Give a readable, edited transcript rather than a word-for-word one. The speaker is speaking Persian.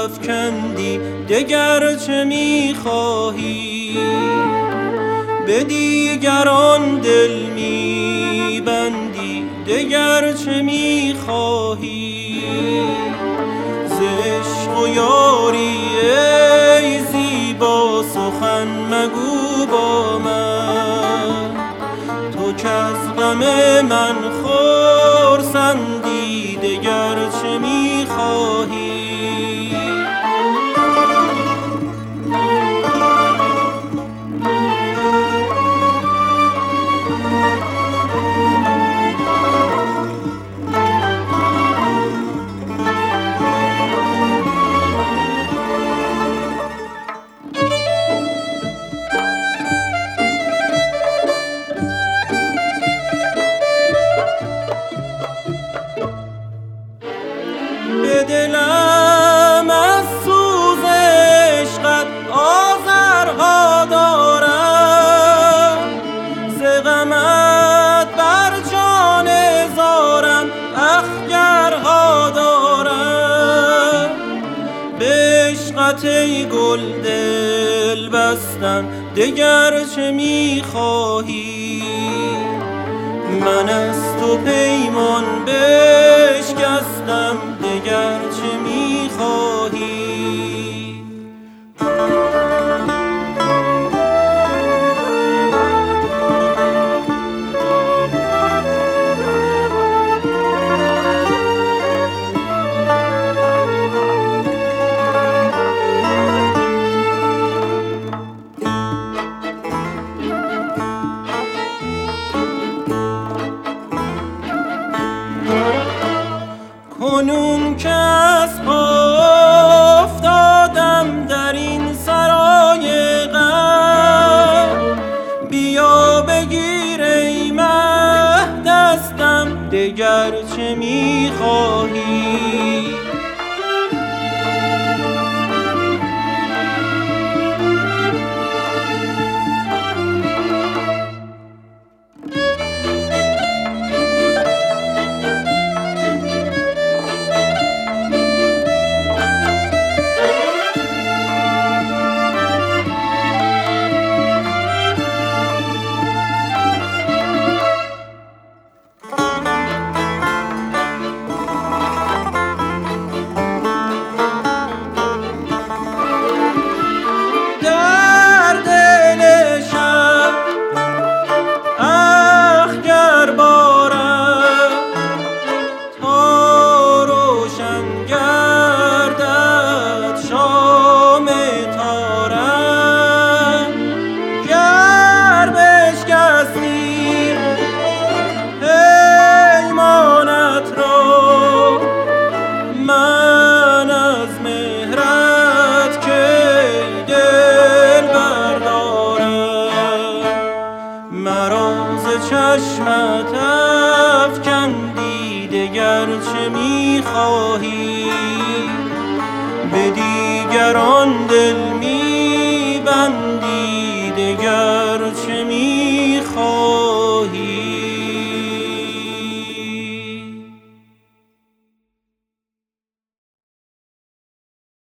افکندی دگر چه میخواهی؟ به دیگران دل میبندی دگر چه میخواهی؟ ز عشق و یاری ای زیبا سخن مگو با من، تو کز غم من خرسندی دگر چه میخواهی؟ به دلم از سوز عشقت آذرها دارم، ز غمت بر جان زارم اخگرها دارم. به عشقت ای گل دل بستم دگر چه میخواهی؟ من از تو پیمان بشکستم دگر چه میخواهی؟ کنون که از پا افتادم در این سرای غم، بیا بگیر ای مه دستم دگر چه میخواهی؟ چشمت افکندی دگر چه میخواهی؟ به دیگران دل